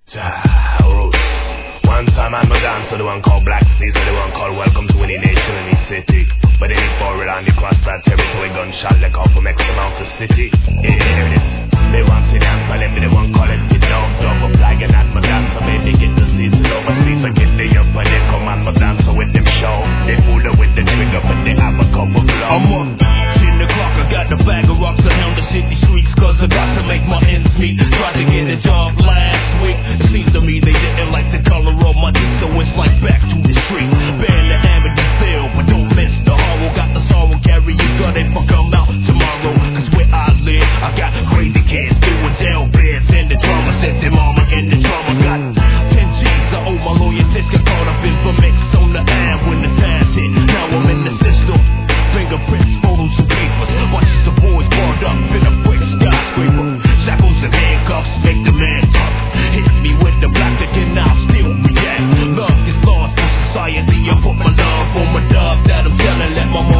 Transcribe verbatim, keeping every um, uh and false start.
Roots. One time I'm a dancer, the one called Black Caesar, the one called Welcome to Winnie Nation in the city. But then it's forward on the cross that territory gunshot like off from X amount of city. Yeah, hear this. They want to dance, but them be the one call it fit down. Double flag and at my dancer, maybe get the seats overseas. I get the up and they come on my dancer with them show. They pull up with the trigger, but they have a couple blow. I'm up, ten o'clock, I got the bag of rocks around the city streets, cause I got to make my ends meet. Tried to get a job last week. It seems to me they didn't like the color of my dick, so it's like back to the street. Ban the amateur feel, but don't miss the horror. Got the sorrow, carry your gun if I come out tomorrow. Cause where I live, I got crazy kids doing jail beds and the drama. Set their mama in the drama. Got ten G's, I owe my lawyer six. Got caught up in for mix on the ad when the time hit. Now I'm in the system. Fingerprints, photos and papers. Watches the boys brought up in a brick skyscraper. Shackles and handcuffs make the man tough. Hit me with the black again, I'll still react. Love is lost in society. I put my love on my dub that I'm telling. Let my